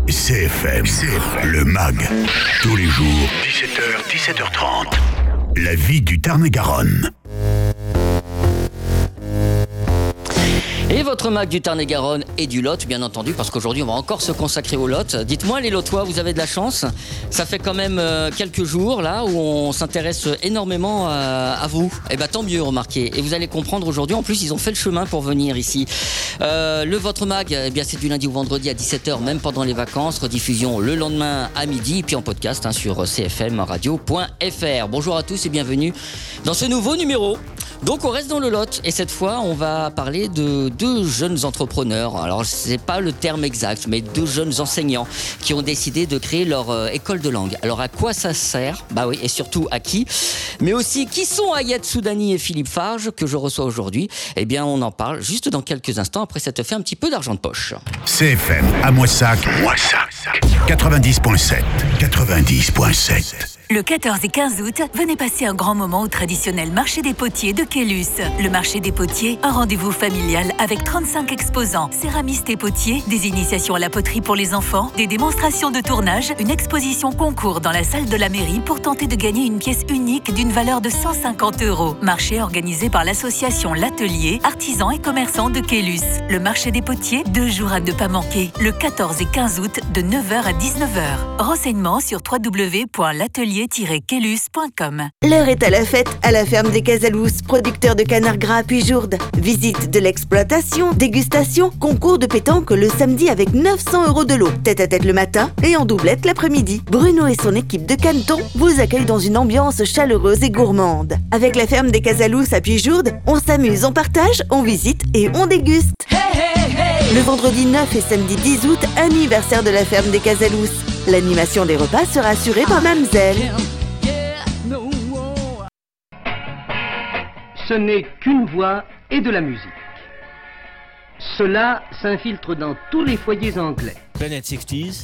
CFM, le MAG, tous les jours, 17h, 17h30. La vie du Tarn-et-Garonne. Et votre MAG du Tarn-et-Garonne et du Lot, bien entendu, parce qu'aujourd'hui on va encore se consacrer au Lot. Dites-moi les Lotois, vous avez de la chance. Ça fait quand même quelques jours là où on s'intéresse énormément à vous. Et bien tant mieux, remarquez. Et vous allez comprendre aujourd'hui, en plus ils ont fait le chemin pour venir ici. Votre MAG, eh bien, c'est du lundi au vendredi à 17h, même pendant les vacances. Rediffusion le lendemain à midi, et puis en podcast sur cfmradio.fr. Bonjour à tous et bienvenue dans ce nouveau numéro. Donc on reste dans le Lot et cette fois on va parler de deux jeunes entrepreneurs. Alors c'est pas le terme exact, mais deux jeunes enseignants qui ont décidé de créer leur école de langue. Alors à quoi ça sert ? Bah oui, et surtout à qui ? Mais aussi qui sont Ayette Soudani et Philippe Farge que je reçois aujourd'hui ? Eh bien on en parle juste dans quelques instants après s'être fait un petit peu d'argent de poche. CFM à Moissac, 90.7, 90.7. Le 14 et 15 août, venez passer un grand moment au traditionnel marché des potiers de Quélus. Le marché des potiers, un rendez-vous familial avec 35 exposants, céramistes et potiers, des initiations à la poterie pour les enfants, des démonstrations de tournage, une exposition concours dans la salle de la mairie pour tenter de gagner une pièce unique d'une valeur de 150 €. Marché organisé par l'association L'Atelier, artisans et commerçants de Quélus. Le marché des potiers, 2 jours à ne pas manquer, le 14 et 15 août de 9h à 19h. Renseignements sur www.l'atelier-quelus.com. L'heure est à la fête à la ferme des Casalous, producteur de canard gras à Pujourde. Visite de l'exploitation, dégustation, concours de pétanque le samedi avec 900 € de lot. Tête à tête le matin et en doublette l'après-midi. Bruno et son équipe de canetons vous accueillent dans une ambiance chaleureuse et gourmande. Avec la ferme des Casalous à Pujourde, on s'amuse, on partage, on visite et on déguste. Le vendredi 9 et samedi 10 août, anniversaire de la ferme des Casalous. L'animation des repas sera assurée par Mamzelle. Ce n'est qu'une voix et de la musique. Cela s'infiltre dans tous les foyers anglais. Planet 60s,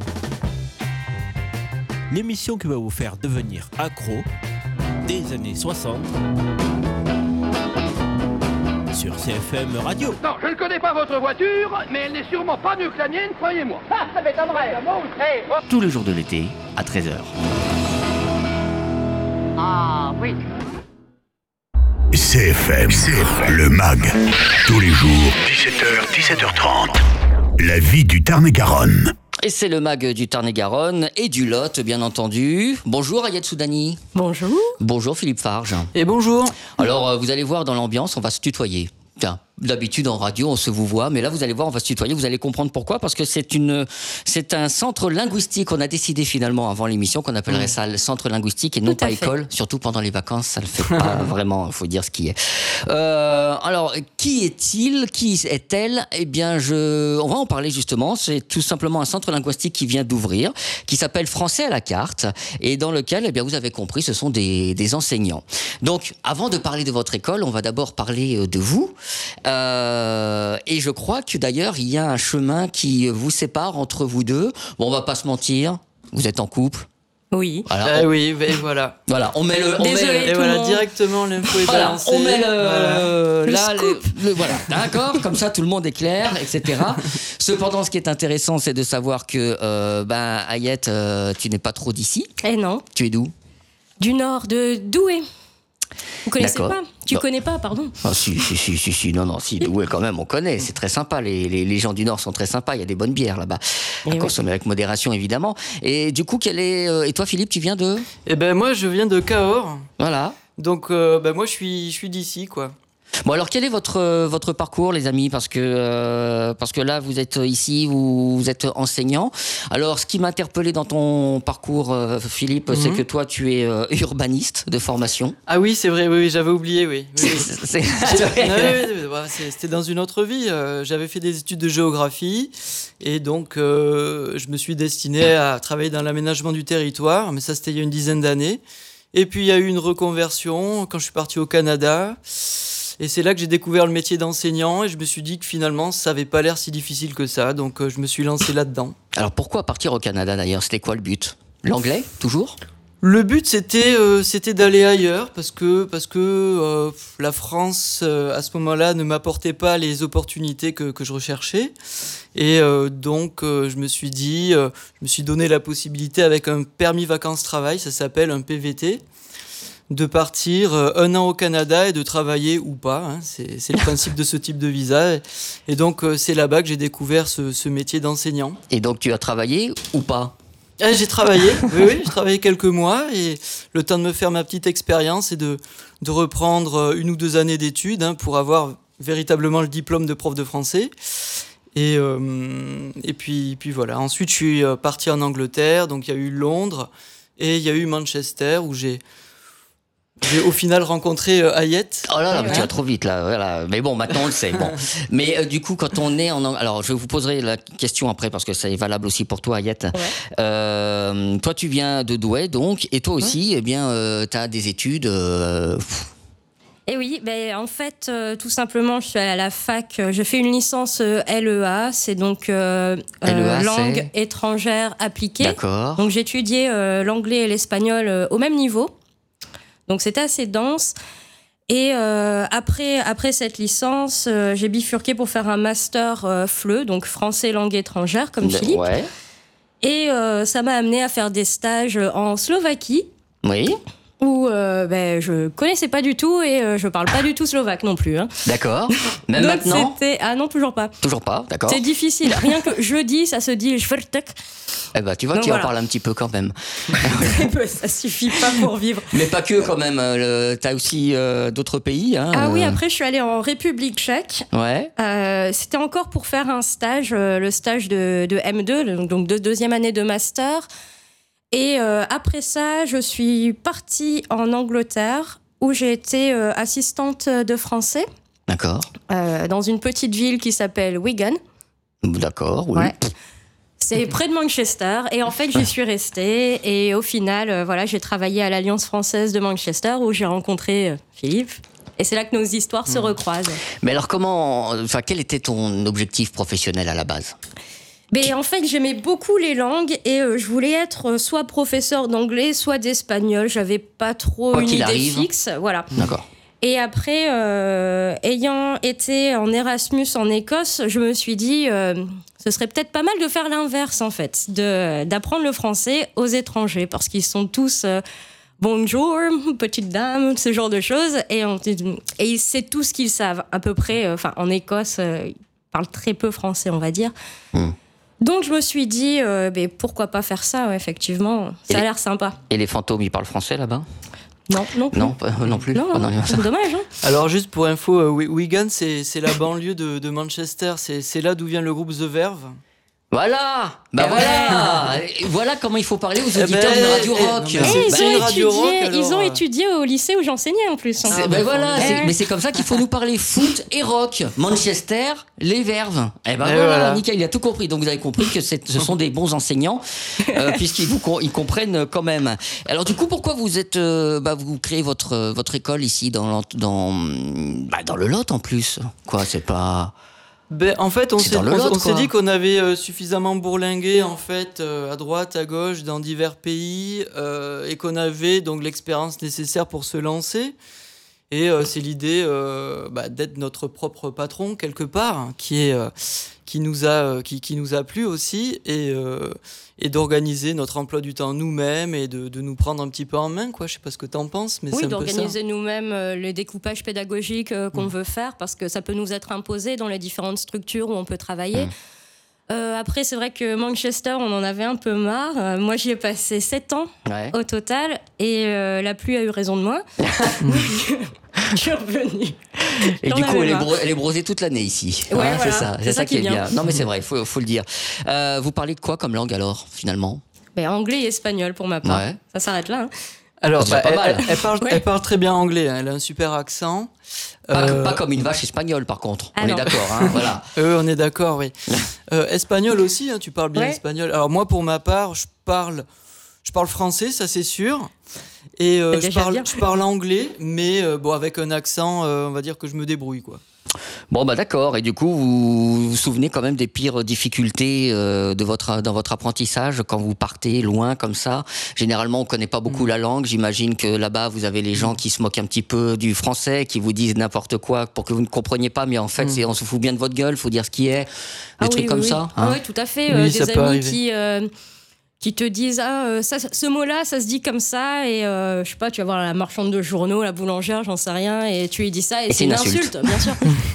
l'émission qui va vous faire devenir accro des années 60 sur CFM Radio. Non, je ne connais pas votre voiture, mais elle n'est sûrement pas mieux que la mienne, croyez-moi. Ah, ça m'étonnerait. Hey, oh. Tous les jours de l'été à 13h. Ah, oui. CFM, le MAG, tous les jours, 17h, 17h30. La vie du Tarn-et-Garonne. Et c'est le MAG du Tarn-et-Garonne et du Lot, bien entendu. Bonjour Ayette Soudani. Bonjour. Bonjour Philippe Farge. Et bonjour. Alors vous allez voir dans l'ambiance, on va se tutoyer. Tiens, d'habitude en radio on se vous voit, mais là vous allez voir, on va se tutoyer, vous allez comprendre pourquoi, parce que c'est un centre linguistique. On a décidé finalement avant l'émission qu'on appellerait ça le centre linguistique et non pas école, surtout pendant les vacances, ça le fait pas vraiment, il faut dire ce qui est. Alors, qui est-il ? Qui est-elle ? Eh bien, on va en parler justement. C'est tout simplement un centre linguistique qui vient d'ouvrir, qui s'appelle Français à la carte, et dans lequel, eh bien, vous avez compris, ce sont des enseignants. Donc, avant de parler de votre école, on va d'abord parler de vous. Et je crois que d'ailleurs, il y a un chemin qui vous sépare entre vous deux. Bon, on va pas se mentir, vous êtes en couple. Oui. Voilà, oui, et voilà. Voilà, on met le. Et voilà, directement l'info est balancée. On met le voilà, d'accord, comme ça tout le monde est clair, etc. Cependant, ce qui est intéressant, c'est de savoir que, Ayette, tu n'es pas trop d'ici. Eh non. Tu es d'où ? Du nord, de Douai. Vous connaissez D'accord. pas ? Tu connais pas, pardon. Ah, si, Douai quand même, on connaît, c'est très sympa, les gens du Nord sont très sympas, il y a des bonnes bières là-bas, à consommer avec modération évidemment. Et du coup, et toi Philippe, tu viens de ? Eh ben moi je viens de Cahors. Voilà. Donc moi je suis d'ici quoi. Bon alors quel est votre parcours les amis, parce que là vous êtes ici, vous êtes enseignant. Alors ce qui m'a interpellé dans ton parcours Philippe, c'est que toi tu es urbaniste de formation. Ah oui c'est vrai, oui j'avais oublié, oui. C'était dans une autre vie, j'avais fait des études de géographie et donc je me suis destiné à travailler dans l'aménagement du territoire, mais ça c'était il y a une dizaine d'années. Et puis il y a eu une reconversion quand je suis parti au Canada. Et c'est là que j'ai découvert le métier d'enseignant et je me suis dit que finalement, ça n'avait pas l'air si difficile que ça. Donc, je me suis lancé là-dedans. Alors, pourquoi partir au Canada d'ailleurs ? C'était quoi le but ? L'anglais, toujours ? Le but, c'était d'aller ailleurs parce que la France, à ce moment-là, ne m'apportait pas les opportunités que je recherchais. Et donc, je me suis donné la possibilité avec un permis vacances-travail, ça s'appelle un PVT, de partir 1 an au Canada et de travailler ou pas. Hein, c'est le principe de ce type de visa. Et donc, c'est là-bas que j'ai découvert ce métier d'enseignant. Et donc, tu as travaillé ou pas ? J'ai travaillé, oui, j'ai travaillé quelques mois et le temps de me faire ma petite expérience et de reprendre 1 ou 2 années d'études pour avoir véritablement le diplôme de prof de français. Et puis voilà. Ensuite, je suis parti en Angleterre, donc il y a eu Londres et il y a eu Manchester où j'ai au final rencontré Hayette. Oh là là, mais tu vas trop vite là. Voilà. Mais bon, maintenant on le sait. Bon. Mais du coup, quand on est alors, je vous poserai la question après parce que ça est valable aussi pour toi, Hayette. Ouais. Toi, tu viens de Douai, donc, et toi aussi, eh bien, tu as des études. Et oui, en fait, tout simplement, je suis allée à la fac. J'ai fait une licence LEA, c'est donc LEA, langue étrangère appliquée. D'accord. Donc j'ai étudié l'anglais et l'espagnol au même niveau. Donc c'était assez dense. Et après cette licence, j'ai bifurqué pour faire un master FLE, donc français langue étrangère, comme Philippe. Ouais. Et ça m'a amené à faire des stages en Slovaquie. Oui. Où je connaissais pas du tout et je parle pas du tout slovaque non plus. Hein. D'accord. Même donc maintenant ? Ah non, toujours pas. Toujours pas, d'accord. C'est difficile. Rien que jeudi, ça se dit jvrtek. Eh ben, tu vois, tu en parles un petit peu quand même. Très peu, ça suffit pas pour vivre. Mais pas que quand même. T'as aussi d'autres pays. Hein, Ah oui, après je suis allée en République tchèque. Ouais. C'était encore pour faire un stage, le stage de M2, donc de 2e année de master. Et après ça, je suis partie en Angleterre où j'ai été assistante de français. D'accord. Dans une petite ville qui s'appelle Wigan. D'accord, oui. Ouais. C'est près de Manchester. Et en fait, j'y suis restée. Et au final, j'ai travaillé à l'Alliance française de Manchester où j'ai rencontré Philippe. Et c'est là que nos histoires se recroisent. Mais alors, quel était ton objectif professionnel à la base ? Mais en fait, j'aimais beaucoup les langues et je voulais être soit professeur d'anglais, soit d'espagnol. J'avais pas trop une idée fixe. Voilà. D'accord. Et après, ayant été en Erasmus en Écosse, je me suis dit, ce serait peut-être pas mal de faire l'inverse, en fait, d'apprendre le français aux étrangers, parce qu'ils sont tous bonjour, petite dame, ce genre de choses, et c'est tout ce qu'ils savent, à peu près. En Écosse, ils parlent très peu français, on va dire. Donc je me suis dit, pourquoi pas faire ça, effectivement, ça a l'air sympa. Et les fantômes, ils parlent français là-bas ? Non, non plus. Non plus. Non, c'est dommage. Hein. Alors juste pour info, Wigan, c'est la banlieue de Manchester, c'est là d'où vient le groupe The Verve. Voilà, voilà comment il faut parler aux auditeurs d'une radio rock. Ils ont étudié au lycée où j'enseignais en plus. Mais c'est comme ça qu'il faut nous parler foot et rock. Manchester, les Verves. Voilà, nickel, il a tout compris. Donc vous avez compris que ce sont des bons enseignants puisqu'ils comprennent quand même. Alors du coup, pourquoi vous vous créez votre école ici dans le Lot en plus ? Quoi, c'est pas. En fait, on s'est dit qu'on avait suffisamment bourlingué en fait à droite, à gauche, dans divers pays et qu'on avait donc l'expérience nécessaire pour se lancer. Et c'est l'idée d'être notre propre patron quelque part, qui nous a plu aussi et d'organiser notre emploi du temps nous-mêmes et de nous prendre un petit peu en main, quoi. Je sais pas ce que t'en penses, mais c'est un peu ça. Oui, d'organiser nous-mêmes le découpage pédagogique qu'on veut faire, parce que ça peut nous être imposé dans les différentes structures où on peut travailler. Après, c'est vrai que Manchester, on en avait un peu marre. Moi, j'y ai passé 7 ans au total, et la pluie a eu raison de moi. Je suis revenue. Et du coup, elle est brosée toute l'année ici. Ouais, c'est ça qui est bien. Non, mais c'est vrai, faut le dire. Vous parlez de quoi comme langue alors, finalement ? Anglais et espagnol pour ma part. Ça s'arrête là. Hein. Alors, elle parle très bien anglais. Hein. Elle a un super accent. Pas comme une vache espagnole, par contre. On est d'accord, hein, voilà. On est d'accord, oui. Espagnol aussi, hein, tu parles bien espagnol. Alors moi, pour ma part, je parle français, ça c'est sûr. Et je parle anglais, mais avec un accent, on va dire que je me débrouille, quoi. Bon, bah d'accord. Et du coup, vous vous souvenez quand même des pires difficultés dans votre apprentissage quand vous partez loin comme ça. Généralement, on connaît pas beaucoup la langue. J'imagine que là-bas, vous avez les gens qui se moquent un petit peu du français, qui vous disent n'importe quoi pour que vous ne compreniez pas. Mais en fait, on se fout bien de votre gueule, faut dire ce qui est. Des trucs comme ça. Oui, tout à fait. Oui, des amis qui te disent ce mot-là, ça se dit comme ça, et je sais pas, tu vas voir la marchande de journaux, la boulangère, j'en sais rien, et tu lui dis ça, et c'est une insulte, bien sûr.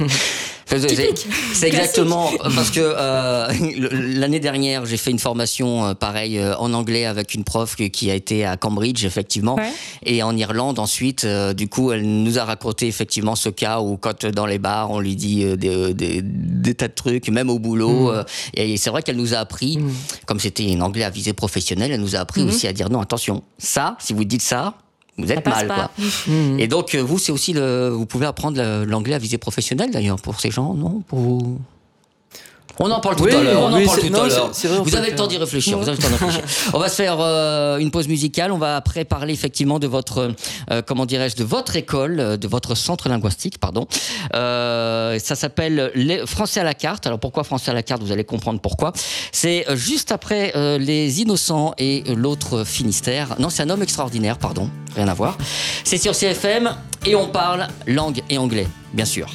C'est exactement parce que l'année dernière j'ai fait une formation pareil en anglais avec une prof qui a été à Cambridge effectivement, et en Irlande ensuite. Du coup, elle nous a raconté effectivement ce cas où quand dans les bars on lui dit des tas de trucs, même au boulot, et c'est vrai qu'elle nous a appris, comme c'était un anglais à visée professionnelle, elle nous a appris aussi à dire non, attention, ça, si vous dites ça, vous êtes mal, quoi. Et donc, vous, c'est aussi vous pouvez apprendre l'anglais à visée professionnelle, d'ailleurs, pour ces gens, non? Pour vous... On en parle tout à l'heure. Vous avez le temps d'y réfléchir. On va se faire une pause musicale. On va après parler effectivement de votre, de votre école, de votre centre linguistique, pardon. Ça s'appelle Français à la carte. Alors pourquoi Français à la carte? Vous allez comprendre pourquoi. C'est juste après Les Innocents et l'autre Finistère. Non, c'est Un homme extraordinaire, pardon. Rien à voir. C'est sur CFM et on parle langue et anglais, bien sûr.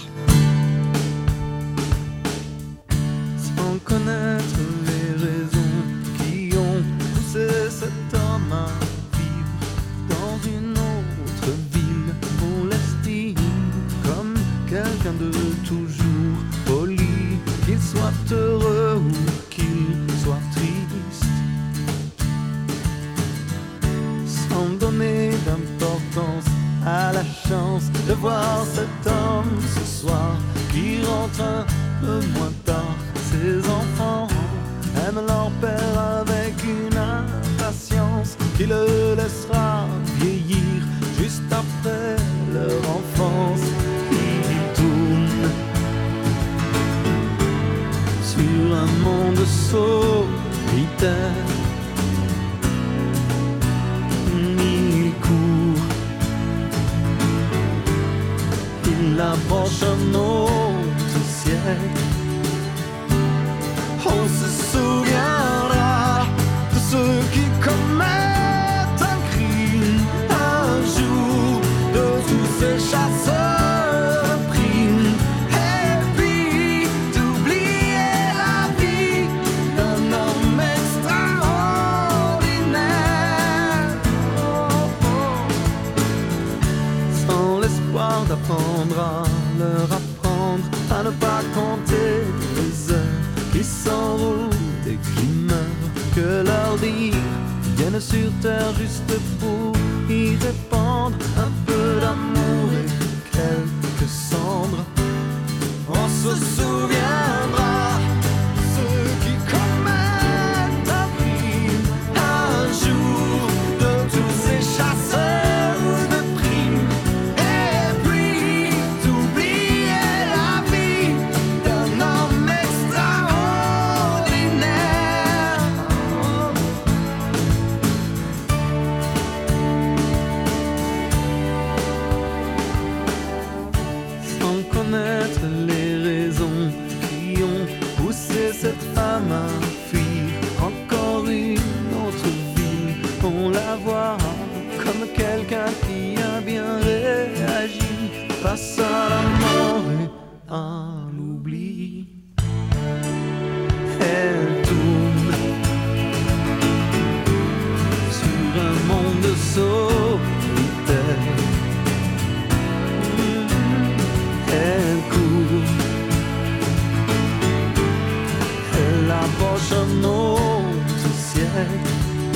Connaître les raisons qui ont poussé cet homme à vivre dans une autre ville, on l'estime comme quelqu'un de toujours poli, qu'il soit heureux ou qu'il soit triste, sans donner d'importance à la chance de voir cet homme ce soir qui rentre un peu moins tard. Ses enfants aiment leur père avec une impatience qui le laissera vieillir juste après leur enfance. Il tourne sur un monde solitaire. Il court, il approche un autre siècle. On se souviendra de ceux qui commettent un crime un jour, de tous ces chasseurs de primes, et puis d'oublier la vie d'un homme extraordinaire, sans l'espoir d'apprendre à leur apprendre à ne pas compter les heures qui s'enroulent et qui meurent, que leur dire viennent sur terre juste pour y répandre un peu d'amour et quelques cendres. On se souviendra de ceux qui commettent un crime un jour, de tous ces chasseurs de primes, et puis d'oublier la vie d'un homme cette femme à fuir encore une autre ville. On la voit comme quelqu'un qui a bien réagi face à la mort et à l'oubli. Elle tourne sur un monde solitaire. Elle court, approche un autre siècle.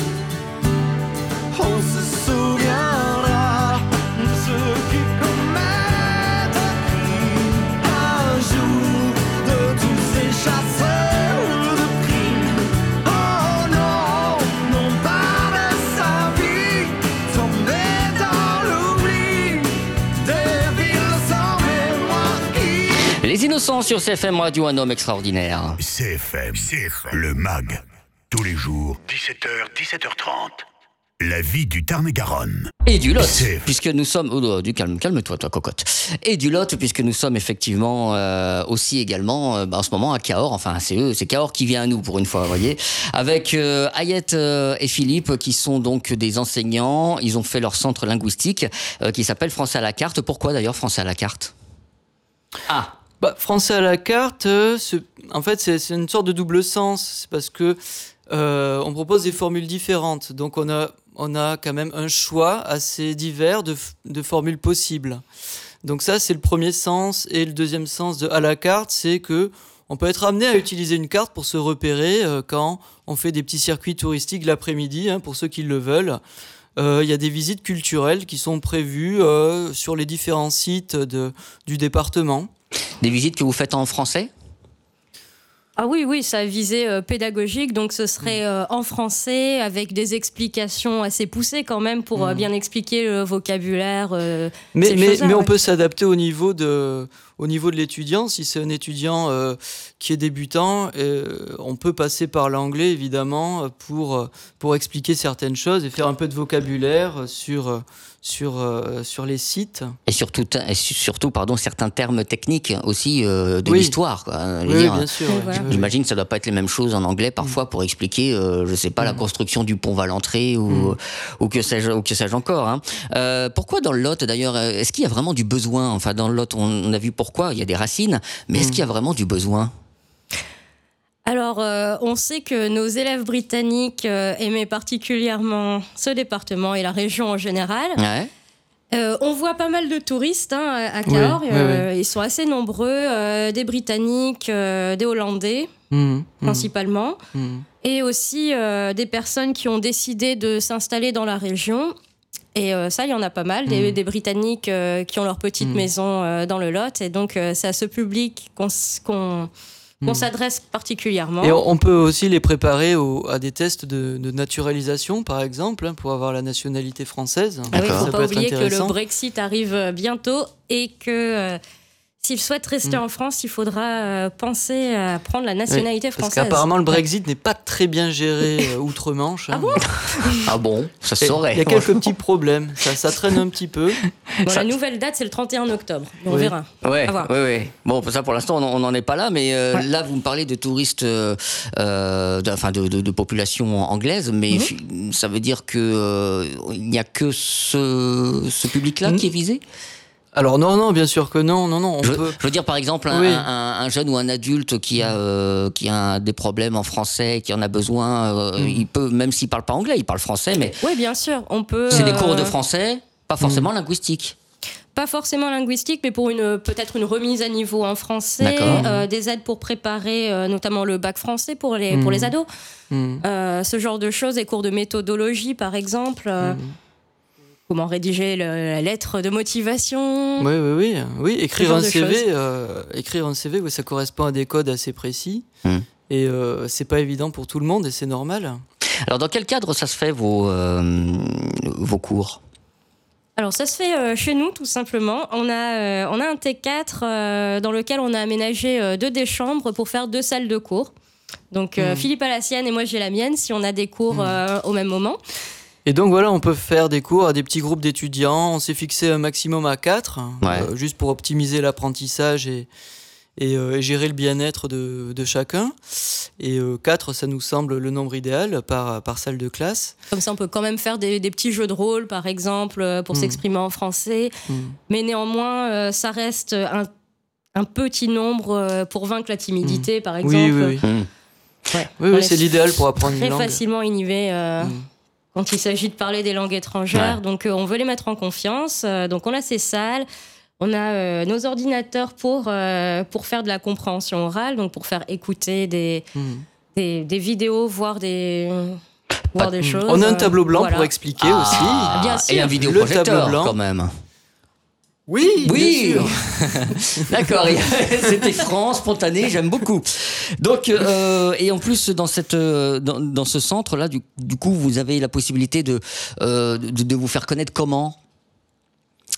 On se souviendra de ceux qui commettent un crime un jour, de tous ces chasseurs de primes. Oh non, non pas de sa vie, tombée dans l'oubli, des villes sans mémoire qui... Les Innocents sur CFM Radio, Un homme extraordinaire. CFM, le MAG, tous les jours, 17h, 17h30. La vie du Tarn-et-Garonne. Et du Lot, C'est- puisque nous sommes... calme-toi, toi, cocotte. Et du Lot, puisque nous sommes effectivement aussi également en ce moment à Cahors. Enfin, c'est Cahors qui vient à nous pour une fois, vous voyez. Avec Ayette et Philippe, qui sont donc des enseignants. Ils ont fait leur centre linguistique qui s'appelle Français à la carte. Pourquoi d'ailleurs Français à la carte? Français à la carte, en fait, c'est une sorte de double sens. C'est parce que on propose des formules différentes. Donc, on a quand même un choix assez divers de formules possibles. Donc ça, c'est le premier sens. Et le deuxième sens de à la carte, c'est que on peut être amené à utiliser une carte pour se repérer quand on fait des petits circuits touristiques l'après-midi, pour ceux qui le veulent. Il y a des visites culturelles qui sont prévues sur les différents sites du département. Des visites que vous faites en français? Ah oui, ça a visé pédagogique, donc ce serait en français avec des explications assez poussées quand même pour bien expliquer le vocabulaire. Mais on peut s'adapter au niveau de l'étudiant. Si c'est un étudiant qui est débutant, on peut passer par l'anglais évidemment pour expliquer certaines choses et faire un peu de vocabulaire sur les sites. Et surtout, certains termes techniques aussi de l'histoire. Quoi. Oui, bien sûr. Voilà. J'imagine que ça ne doit pas être les mêmes choses en anglais parfois pour expliquer, je sais pas, la construction du pont Valentré ou que sais-je encore. Hein. Pourquoi dans le Lot d'ailleurs, est-ce qu'il y a vraiment du besoin? Enfin, dans le Lot, on a vu pourquoi, il y a des racines, mais est-ce qu'il y a vraiment du besoin? Alors, on sait que nos élèves britanniques aimaient particulièrement ce département et la région en général. Ouais. On voit pas mal de touristes à Cahors. Oui. Ils sont assez nombreux, des Britanniques, des Hollandais principalement, et aussi des personnes qui ont décidé de s'installer dans la région. Et ça, il y en a pas mal, des Britanniques qui ont leur petite maison dans le Lot. Et donc, c'est à ce public qu'on s'adresse particulièrement. Et on peut aussi les préparer à des tests de naturalisation, par exemple, pour avoir la nationalité française. Ah oui, il ne faut Ça pas peut être oublier que le intéressant. Brexit arrive bientôt et que s'ils souhaitent rester en France, il faudra penser à prendre la nationalité Parce française. qu'apparemment, le Brexit n'est pas très bien géré outre-Manche. Ah bon ? Ah bon, ça se Et saurait. il y a quelques petits problèmes, ça traîne un petit peu. Bon, la nouvelle date, c'est le 31 octobre. On verra. Ouais, À voir. ouais. Bon, ça pour l'instant, on n'en est pas là, mais là, vous me parlez de touristes, de population anglaise, mais ça veut dire que il n'y a que ce public-là qui est visé? Alors non, bien sûr que non. Je veux dire, par exemple, un jeune ou un adulte qui a des problèmes en français, qui en a besoin, il peut, même s'il parle pas anglais, il parle français, mais Oui, bien sûr. On peut. c'est des cours de français, pas forcément linguistiques. Pas forcément linguistique, mais pour peut-être une remise à niveau en français, des aides pour préparer notamment le bac français pour les ados, ce genre de choses, des cours de méthodologie par exemple, comment rédiger la lettre de motivation. Oui, écrire un CV, ça correspond à des codes assez précis et c'est pas évident pour tout le monde et c'est normal. Alors, dans quel cadre ça se fait vos cours? Alors ça se fait chez nous tout simplement. On a un T4 dans lequel on a aménagé 2 des chambres pour faire 2 salles de cours. Donc Philippe a la sienne et moi j'ai la mienne si on a des cours au même moment. Et donc voilà, on peut faire des cours à des petits groupes d'étudiants. On s'est fixé un maximum à 4, juste pour optimiser l'apprentissage et gérer le bien-être de chacun. Et 4, ça nous semble le nombre idéal par salle de classe. Comme ça, on peut quand même faire des petits jeux de rôle, par exemple, pour s'exprimer en français. Mais néanmoins, ça reste un petit nombre pour vaincre la timidité, par exemple. Oui, c'est l'idéal pour apprendre une langue. Très facilement inhibé quand il s'agit de parler des langues étrangères. Donc, on veut les mettre en confiance. Donc, on a ces salles. On a nos ordinateurs pour faire de la compréhension orale, donc pour faire écouter des vidéos, voir des choses. On a un tableau blanc pour expliquer aussi. Bien sûr. Et un vidéoprojecteur tableau blanc. quand même. Oui, bien sûr. D'accord, c'était franc, spontané, j'aime beaucoup. Donc, et en plus, dans ce centre-là, du coup, vous avez la possibilité de vous faire connaître comment ?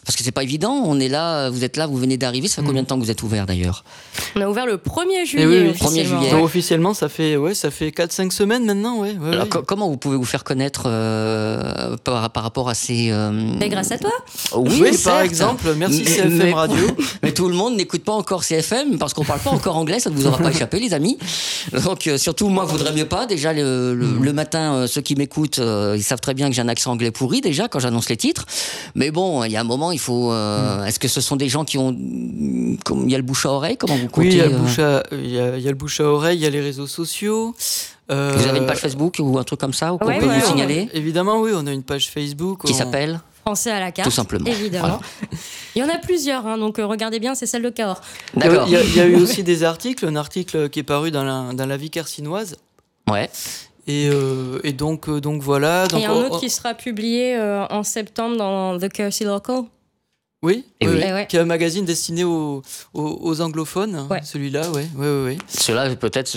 Parce que c'est pas évident, on est là, vous êtes là, vous venez d'arriver. Ça fait combien de temps que vous êtes ouvert d'ailleurs ? On a ouvert le 1er juillet. Oui, officiellement. 1er juillet. Donc, officiellement, ça fait 4-5 semaines maintenant. Ouais. Alors, comment vous pouvez vous faire connaître par rapport à ces... Mais grâce à toi. Oui, par certes. exemple, merci CFM Radio. Mais tout le monde n'écoute pas encore CFM parce qu'on parle pas encore anglais, ça ne vous aura pas échappé, les amis. Donc surtout, moi, vaudrait mieux pas. Déjà, le matin, ceux qui m'écoutent, ils savent très bien que j'ai un accent anglais pourri déjà quand j'annonce les titres. Mais bon, il y a un moment, il faut... Est-ce que ce sont des gens qui ont... Il y a le bouche à oreille, comment vous comptez? Oui, il y a le bouche à oreille, il y a les réseaux sociaux. Vous avez une page Facebook ou un truc comme ça, ou qu'on Ouais, peut ouais, vous ouais. signaler? Évidemment, oui, on a une page Facebook. Qui s'appelle Français à la carte. Tout simplement. Évidemment. Il y en a plusieurs, hein, donc regardez bien, c'est celle de Cahors. D'accord. Il y a eu aussi des articles, un article qui est paru dans la Vie carcinoise. Ouais. Et donc voilà. Donc, Et un autre qui sera publié en septembre dans The Kersey Local. Oui, Et oui. Qui est un magazine destiné aux anglophones, Ouais. celui-là, ouais. Cela, peut-être,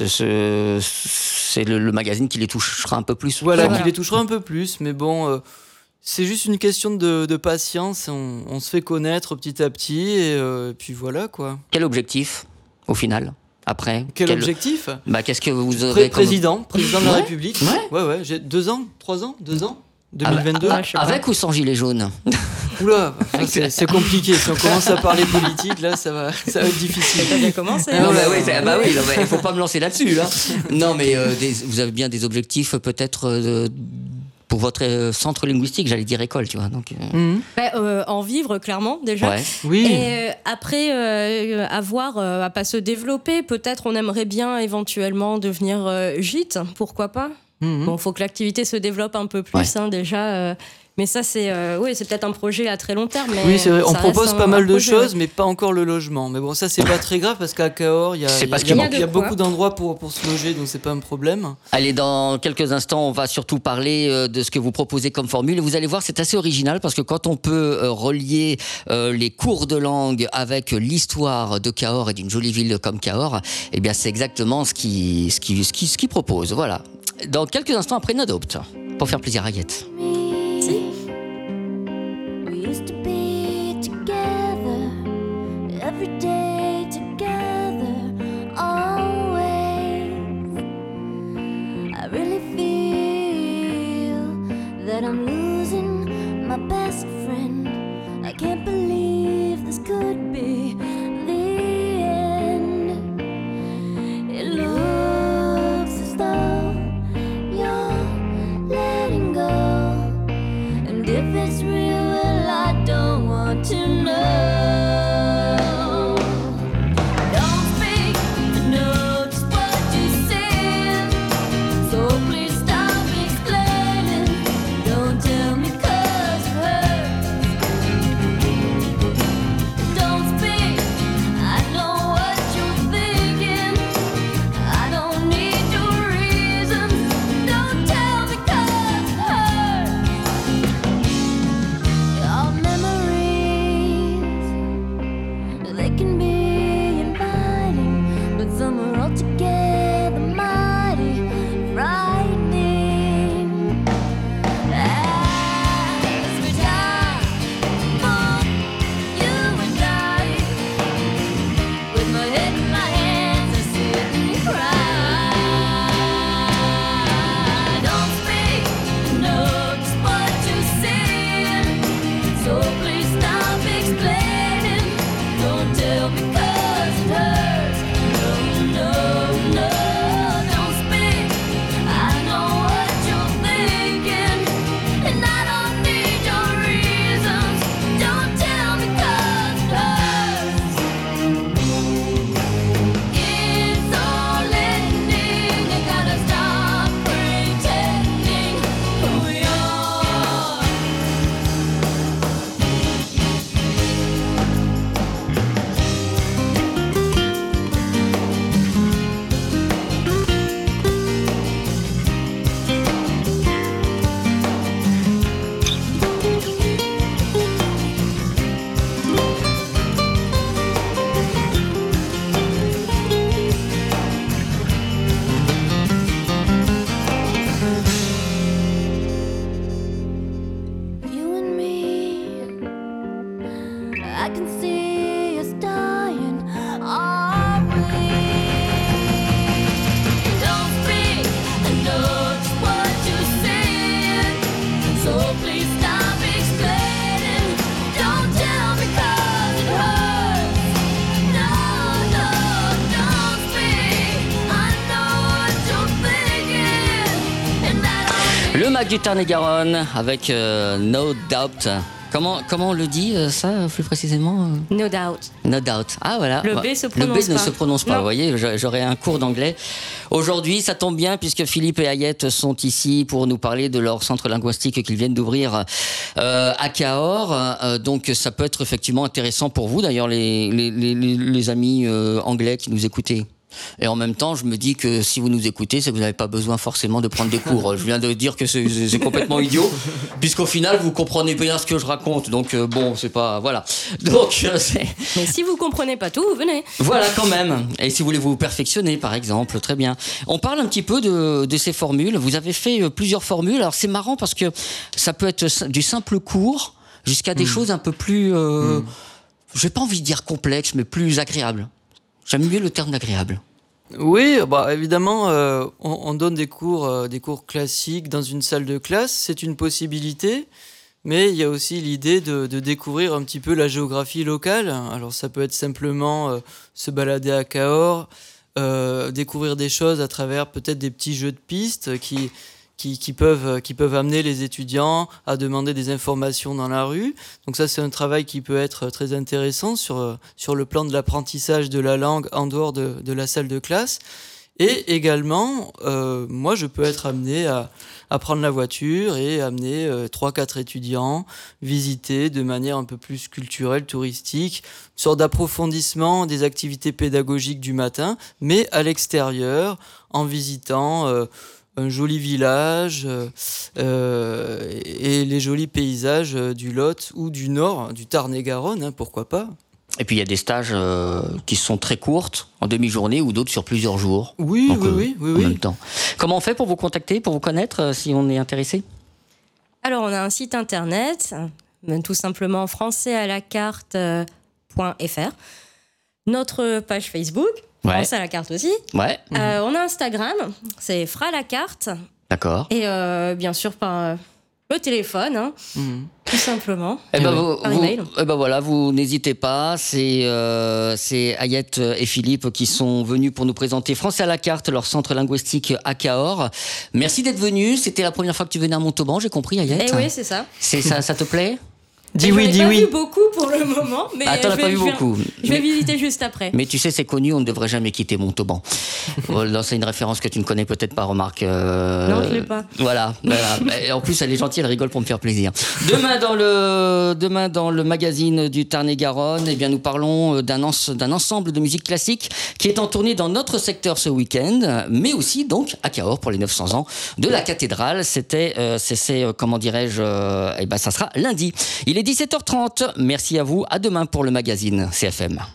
c'est le magazine qui les touchera un peu plus. Voilà, Voilà. qui les touchera un peu plus, mais bon, c'est juste une question de patience, on se fait connaître petit à petit, et puis voilà, quoi. Quel objectif, au final, après? Quel objectif? Qu'est-ce que vous aurez comme... Président de la Ouais. République. Ouais, j'ai 2 ans, 3 ans, 2 ans 2022. Avec ou sans gilet jaune? Oula, c'est compliqué. Si on commence à parler politique, là, ça va être difficile. T'as bien commencé. Non, hein. il faut pas me lancer là-dessus. Là. Non, mais vous avez bien des objectifs peut-être pour votre centre linguistique, j'allais dire école, tu vois. Donc, En vivre, clairement, déjà. ouais. Oui. Et après, à pas se développer, peut-être on aimerait bien éventuellement devenir gîte, pourquoi pas. Bon, faut que l'activité se développe un peu plus, hein, déjà. Mais ça, c'est peut-être un projet à très long terme. Mais Oui, c'est vrai. On ça propose reste pas un mal de projet, choses, ouais. mais pas encore le logement. Mais bon, ça, c'est pas très grave parce qu'à Cahors, il y C'est parce a, qu'il il y manque. a de quoi. beaucoup d'endroits pour se loger, donc c'est pas un problème. Allez, dans quelques instants, on va surtout parler de ce que vous proposez comme formule. Et vous allez voir, c'est assez original parce que quand on peut relier les cours de langue avec l'histoire de Cahors et d'une jolie ville comme Cahors, eh bien, c'est exactement ce qui propose. Voilà. Dans quelques instants après Nadopt, pour faire plaisir à Yette. We used to be together, every day together, always. I really feel that I'm losing my best friend. I can't believe this could be the end. It looks as though you're letting go. And if it's real, well, I don't want to know. Don't speak, I know just what you said. So please stop explaining. Don't tell me 'cause it hurts. Don't speak, Le Mac du Tarn-et-Garonne avec No Doubt. Comment on le dit ça plus précisément No doubt. No doubt. Ah voilà. Le B se prononce ne pas. se prononce pas. Non. Vous voyez, j'aurais un cours d'anglais. Aujourd'hui, ça tombe bien puisque Philippe et Ayette sont ici pour nous parler de leur centre linguistique qu'ils viennent d'ouvrir à Cahors. Donc ça peut être effectivement intéressant pour vous, d'ailleurs les amis anglais qui nous écoutez. Et en même temps, je me dis que si vous nous écoutez, c'est que vous n'avez pas besoin forcément de prendre des cours. Je viens de dire que c'est complètement idiot, puisqu'au final, vous comprenez bien ce que je raconte. Donc bon, c'est pas... Voilà. Donc, Mais si vous comprenez pas tout, venez. Voilà, quand même. Et si vous voulez vous perfectionner, par exemple, très bien. On parle un petit peu de ces formules. Vous avez fait plusieurs formules. Alors, c'est marrant parce que ça peut être du simple cours jusqu'à des choses un peu plus... J'ai pas envie de dire complexes, mais plus agréables. J'aime mieux le terme d'agréable. Oui, bah évidemment, on donne des cours classiques dans une salle de classe, c'est une possibilité, mais il y a aussi l'idée de découvrir un petit peu la géographie locale. Alors ça peut être simplement se balader à Cahors, découvrir des choses à travers peut-être des petits jeux de pistes qui peuvent amener les étudiants à demander des informations dans la rue. Donc ça, c'est un travail qui peut être très intéressant sur le plan de l'apprentissage de la langue en dehors de la salle de classe. Et également, moi, je peux être amené à prendre la voiture et amener 3-4 étudiants visiter de manière un peu plus culturelle, touristique, une sorte d'approfondissement des activités pédagogiques du matin, mais à l'extérieur, en visitant... un joli village et les jolis paysages du Lot ou du Nord, du Tarn-et-Garonne, pourquoi pas. Et puis il y a des stages qui sont très courtes, en demi-journée, ou d'autres sur plusieurs jours. Oui, donc, oui. En même temps. Comment on fait pour vous contacter, pour vous connaître, si on est intéressé ? Alors, on a un site internet, tout simplement françaisalacarte.fr. Notre page Facebook. Ouais. France à la carte aussi. Ouais. On a Instagram, c'est Fra la carte. D'accord. Et bien sûr par le téléphone, tout simplement. Eh ben, Par email. Voilà, vous n'hésitez pas. C'est Ayette et Philippe qui sont venus pour nous présenter France à la carte, leur centre linguistique à Cahors. Merci d'être venus. C'était la première fois que tu venais à Montauban, j'ai compris, Ayette. Eh oui, c'est ça. Ça te plaît ? Dis oui, dis J'en ai oui. pas vu beaucoup pour le moment, mais t'en as pas vu beaucoup. Je vais visiter juste après. Mais tu sais, c'est connu, on ne devrait jamais quitter Montauban. Voilà, c'est une référence que tu ne connais peut-être pas, remarque. Non, je l'ai pas. Voilà. Et en plus, elle est gentille, elle rigole pour me faire plaisir. Demain, dans le magazine du Tarn-et-Garonne, eh bien, nous parlons d'un ensemble de musique classique qui est en tournée dans notre secteur ce week-end, mais aussi donc à Cahors pour les 900 ans de la cathédrale. Comment dirais-je, ça sera lundi. Il est 17h30. Merci à vous. À demain pour le magazine CFM.